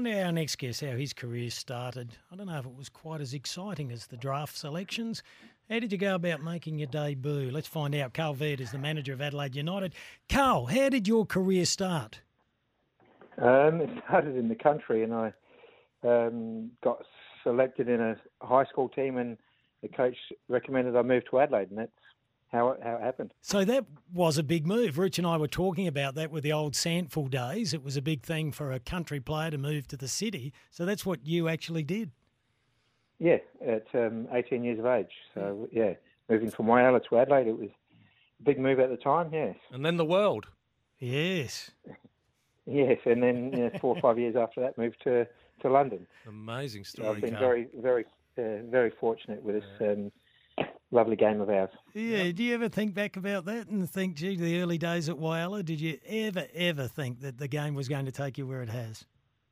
Find out our next guest how his career started. I don't know if it was quite as exciting as the draft selections. How did you go about making your debut? Let's find out. Carl Veart is the manager of Adelaide United. Carl, how did your career start? It started in the country, and I got selected in a high school team, and the coach recommended I move to Adelaide, and that's how it happened. So that was a big move. Rich and I were talking about that with the old Sandful days. It was a big thing for a country player to move to the city. So that's what you actually did. Yeah, at 18 years of age. So, yeah, moving from Whyalla to Adelaide, it was a big move at the time, yes. And then the world. Yes. Yes, and then 4 or 5 years after that, moved to London. Amazing story, so I've been Carl. very fortunate with this lovely game of ours. Yeah, do you ever think back about that and think, gee, the early days at Whyalla, did you ever think that the game was going to take you where it has?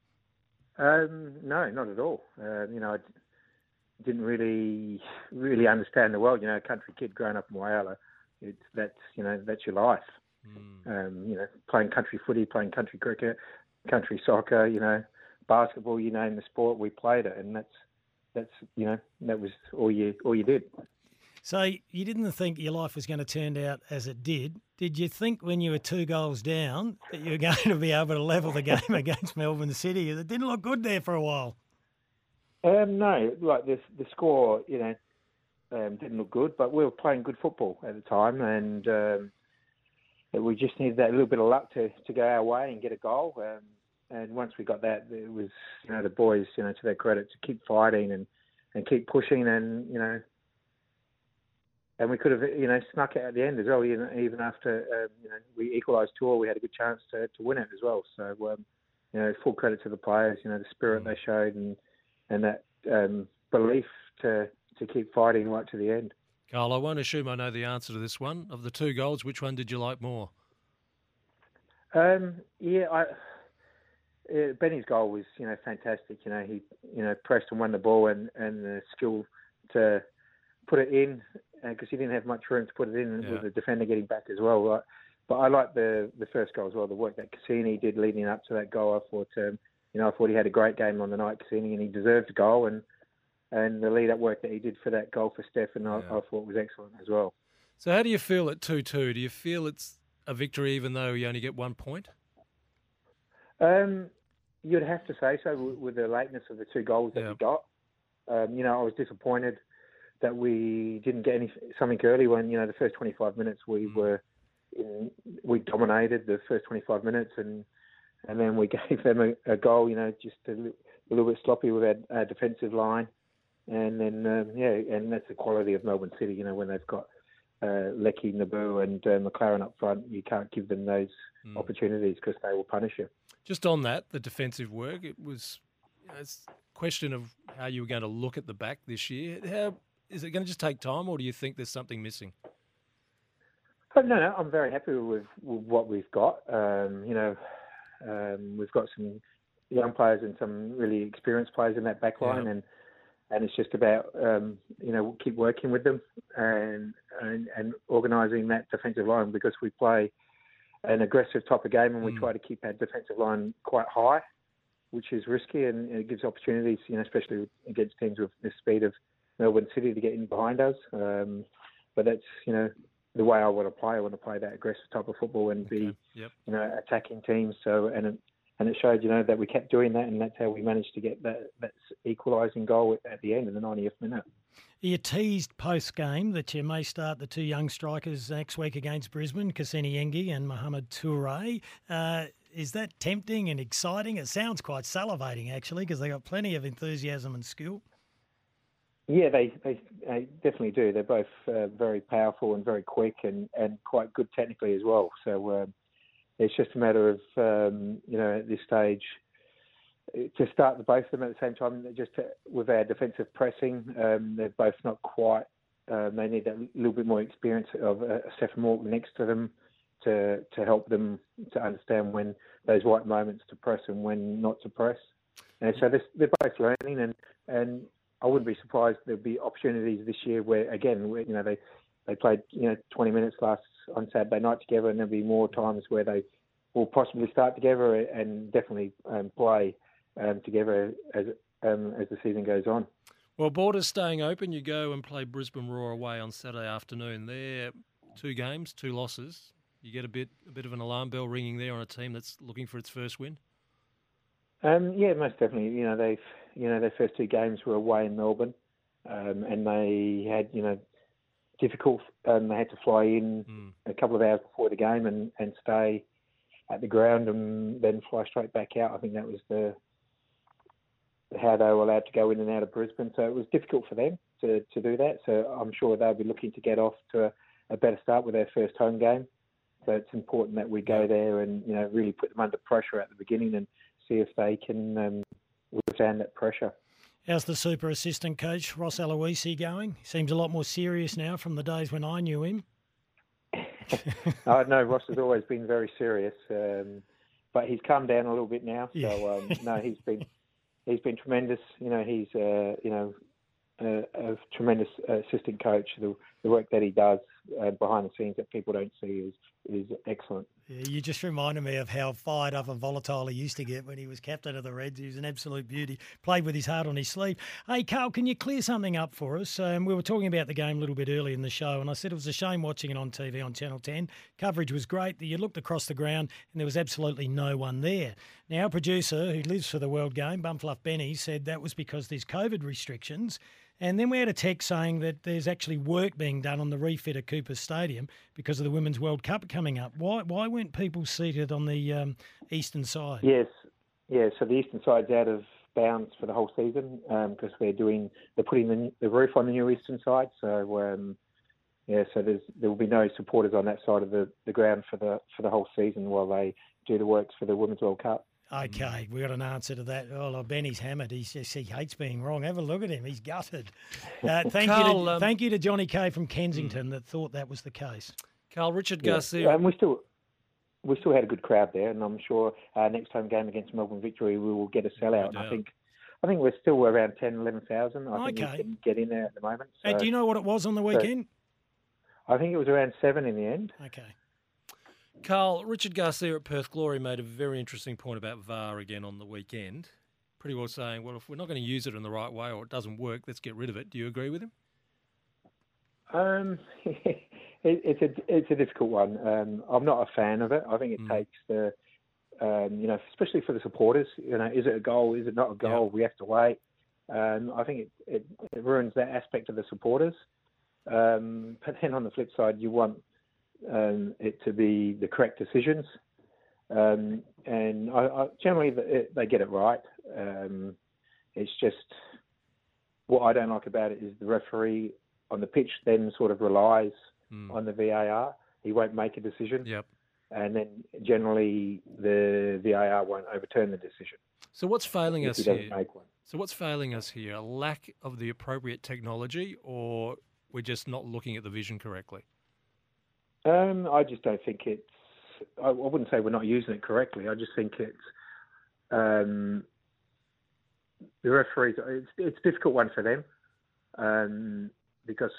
No, not at all. I didn't really understand the world. A country kid growing up in Whyalla, that's your life. Playing country footy, playing country cricket, country soccer, basketball, you name the sport, we played it, and that was all you did. So you didn't think your life was going to turn out as it did. Did you think when you were 2 goals down that you were going to be able to level the game against Melbourne City? It didn't look good there for a while. No, like the score, didn't look good, but we were playing good football at the time, and we just needed that little bit of luck to go our way and get a goal. And once we got that, it was, the boys, to their credit, to keep fighting and keep pushing, and and we could have, snuck it at the end as well. Even after, we equalised 2-2, we had a good chance to win it as well. So, full credit to the players, the spirit they showed and that belief to keep fighting right to the end. Carl, I won't assume I know the answer to this one. Of the 2 goals, which one did you like more? Benny's goal was, fantastic. He, pressed and won the ball and the skill to put it in because he didn't have much room to put it in with the defender getting back as well. Right? But I liked the first goal as well. The work that Cassini did leading up to that goal, I thought, I thought he had a great game on the night, Cassini, and he deserved a goal. And the lead-up work that he did for that goal for Stefan, I thought was excellent as well. So how do you feel at 2-2? Do you feel it's a victory even though you only get 1 point? You'd have to say so with the lateness of the 2 goals that we got. I was disappointed that we didn't get something early when, the first 25 minutes we dominated the first 25 minutes and then we gave them a goal, just a little bit sloppy with our defensive line. And then, and that's the quality of Melbourne City, when they've got Lecky, Naboo and McLaren up front, you can't give them those opportunities because they will punish you. Just on that, the defensive work, it was it's a question of how you were going to look at the back this year. How is it going to just take time, or do you think there's something missing? No, I'm very happy with what we've got. We've got some young players and some really experienced players in that back line, and it's just about keep working with them and organising that defensive line because we play an aggressive type of game and we try to keep our defensive line quite high, which is risky and it gives opportunities, especially against teams with the speed of Melbourne City to get in behind us. But that's, the way I want to play. I want to play that aggressive type of football and be, attacking teams. So, and it showed, that we kept doing that, and that's how we managed to get that equalising goal at the end in the 90th minute. You teased post-game that you may start the 2 young strikers next week against Brisbane, Cassini Yengi and Mohamed Toure. Is that tempting and exciting? It sounds quite salivating, actually, because they got plenty of enthusiasm and skill. Yeah, they definitely do. They're both very powerful and very quick and quite good technically as well. So it's just a matter of, at this stage, to start the both of them at the same time, with our defensive pressing. They're both not quite, they need that little bit more experience of Stefan Morton next to them to help them to understand when those right moments to press and when not to press. And so they're both learning and I wouldn't be surprised there'll be opportunities this year where, again, they played 20 minutes on Saturday night together, and there'll be more times where they will possibly start together and definitely play together as the season goes on. Well, borders staying open. You go and play Brisbane Roar away on Saturday afternoon. They're 2 games, 2 losses. You get a bit of an alarm bell ringing there on a team that's looking for its first win. Yeah, most definitely. Their first 2 games were away in Melbourne, and they had difficult. They had to fly in a couple of hours before the game and stay at the ground and then fly straight back out. I think that was how they were allowed to go in and out of Brisbane. So it was difficult for them to do that. So I'm sure they'll be looking to get off to a better start with their first home game. So it's important that we go there and really put them under pressure at the beginning and see if they can withstand that pressure. How's the super assistant coach, Ross Aloisi, going? Seems a lot more serious now from the days when I knew him. I know Ross has always been very serious, but he's calmed down a little bit now. So he's been tremendous. He's a tremendous assistant coach. The work that he does behind the scenes that people don't see is excellent. Yeah, you just reminded me of how fired up and volatile he used to get when he was captain of the Reds. He was an absolute beauty. Played with his heart on his sleeve. Hey, Carl, can you clear something up for us? We were talking about the game a little bit early in the show, and I said it was a shame watching it on TV on Channel 10. Coverage was great. You looked across the ground, and there was absolutely no one there. Now, our producer, who lives for the World Game, Bumfluff Benny, said that was because there's COVID restrictions. And then we had a text saying that there's actually work being done on the refit of Cooper Stadium because of the Women's World Cup coming up. Why weren't people seated on the eastern side? Yes, yeah. So the eastern side's out of bounds for the whole season because they're putting the roof on the new eastern side. So so there will be no supporters on that side of the ground for the whole season while they do the works for the Women's World Cup. Okay, we got an answer to that. Oh, Benny's hammered. He hates being wrong. Have a look at him. He's gutted. Thank you to Johnny Kay from Kensington that thought that was the case. Carl, Richard Garcia. And we still had a good crowd there, and I'm sure next home game against Melbourne Victory we will get a sellout. I think we're still around 10,000, 11,000. I think we can get in there at the moment. So, do you know what it was on the weekend? I think it was around 7 in the end. Okay. Carl, Richard Garcia at Perth Glory made a very interesting point about VAR again on the weekend. Pretty well saying, well, if we're not going to use it in the right way or it doesn't work, let's get rid of it. Do you agree with him? It's a difficult one. I'm not a fan of it. I think it takes especially for the supporters. Is it a goal? Is it not a goal? Yep. We have to wait. I think it ruins that aspect of the supporters. But then on the flip side, you want it to be the correct decisions, and I generally they get it right. It's just what I don't like about it is the referee on the pitch then sort of relies on the VAR. He won't make a decision, and then generally the VAR won't overturn the decision. So what's failing us here? Make one. So what's failing us here? A lack of the appropriate technology, or we're just not looking at the vision correctly? I just don't think it's. I wouldn't say we're not using it correctly. I just think it's the referees. It's a difficult one for them because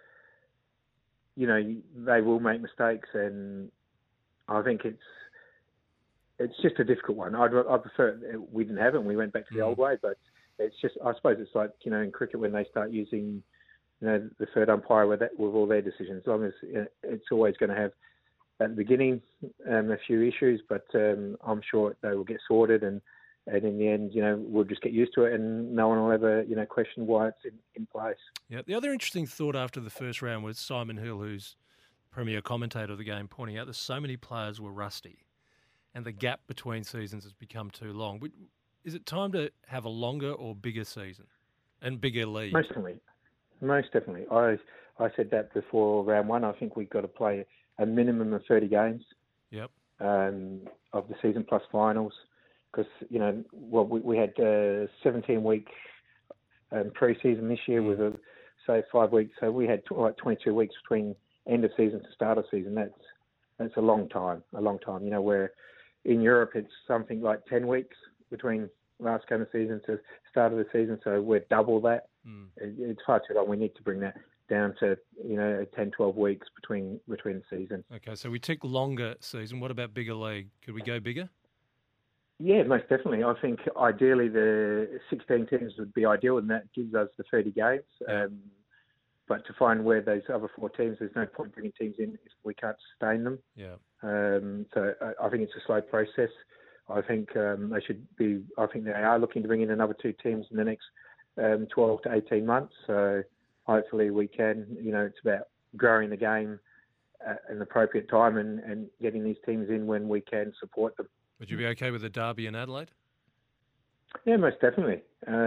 they will make mistakes, and I think it's just a difficult one. I prefer we didn't have it and we went back to the old way, but it's just. I suppose it's like in cricket when they start using. The third umpire with all their decisions. As long as it's always going to have at the beginning a few issues, but I'm sure they will get sorted, and in the end, we'll just get used to it, and no one will ever question why it's in place. Yeah. The other interesting thought after the first round was Simon Hill, who's premier commentator of the game, pointing out that so many players were rusty, and the gap between seasons has become too long. Is it time to have a longer or bigger season and bigger league? Most definitely. I said that before round one. I think we've got to play a minimum of 30 games of the season plus finals because, we had 17-week pre-season this year with, 5 weeks. So we had 22 weeks between end of season to start of season. That's a long time. Where in Europe it's something like 10 weeks between last game of season to start of the season. So we're double that. It's far too long. We need to bring that down to 10, 12 weeks between the seasons. Okay, so we tick longer season. What about bigger league? Could we go bigger? Yeah, most definitely. I think ideally the 16 teams would be ideal, and that gives us the 30 games. Yeah. But to find where those other 4 teams, there's no point bringing teams in if we can't sustain them. Yeah. So I think it's a slow process. I think they should be. I think they are looking to bring in another 2 teams in the next 12 to 18 months. So hopefully we can. It's about growing the game at an appropriate time and getting these teams in when we can support them. Would you be okay with a derby in Adelaide? Yeah, most definitely.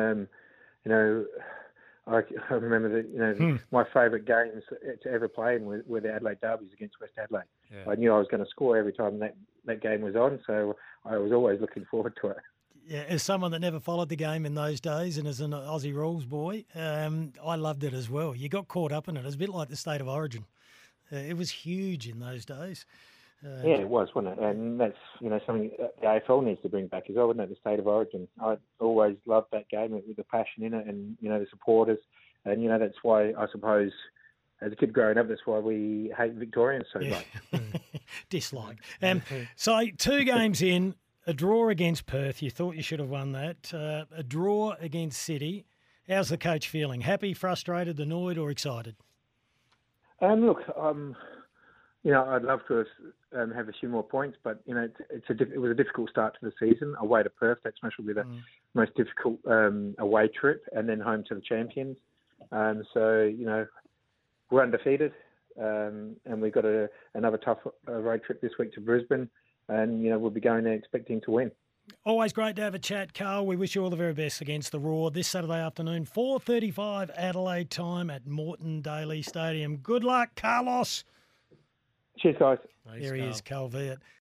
I remember that, my favourite games to ever play were the Adelaide derbies against West Adelaide. Yeah. I knew I was going to score every time that game was on, so I was always looking forward to it. Yeah, as someone that never followed the game in those days and as an Aussie rules boy, I loved it as well. You got caught up in it. It was a bit like the State of Origin. It was huge in those days. Yeah, it was, wasn't it? And that's something that the AFL needs to bring back as well, wouldn't it? The State of Origin. I always loved that game with the passion in it, and the supporters, and that's why I suppose as a kid growing up, that's why we hate Victorians so much. Dislike. So 2 games in, a draw against Perth. You thought you should have won that. A draw against City. How's the coach feeling? Happy, frustrated, annoyed, or excited? Look, I'd love to have a few more points, but it was a difficult start to the season. Away to Perth, that's most probably the most difficult away trip, and then home to the champions. So we're undefeated, and we've got another tough road trip this week to Brisbane, and we'll be going there expecting to win. Always great to have a chat, Carl. We wish you all the very best against the Roar this Saturday afternoon, 4:35 Adelaide time at Moreton Daily Stadium. Good luck, Carlos. Cheers, guys. There he is, Carl Veart.